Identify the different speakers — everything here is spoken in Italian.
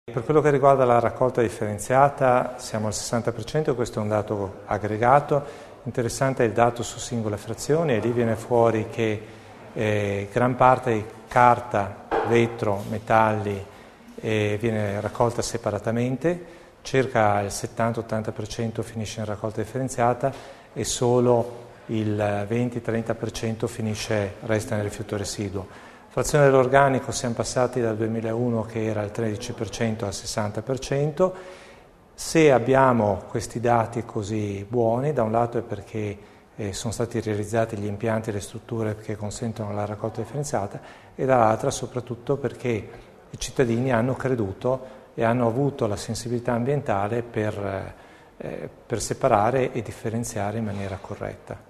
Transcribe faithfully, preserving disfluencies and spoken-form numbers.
Speaker 1: Per quello che riguarda la raccolta differenziata siamo al sessanta per cento, questo è un dato aggregato. Interessante è il dato su singole frazioni e lì viene fuori che eh, gran parte di carta, vetro, metalli eh, viene raccolta separatamente, circa il settanta ottanta per cento finisce in raccolta differenziata e solo il venti trenta per cento finisce, resta nel rifiuto residuo. Frazione dell'organico siamo passati dal duemilauno che era il tredici per cento al sessanta per cento. Se abbiamo questi dati così buoni, da un lato è perché eh, sono stati realizzati gli impianti e le strutture che consentono la raccolta differenziata e dall'altra soprattutto perché i cittadini hanno creduto e hanno avuto la sensibilità ambientale per, eh, per separare e differenziare in maniera corretta.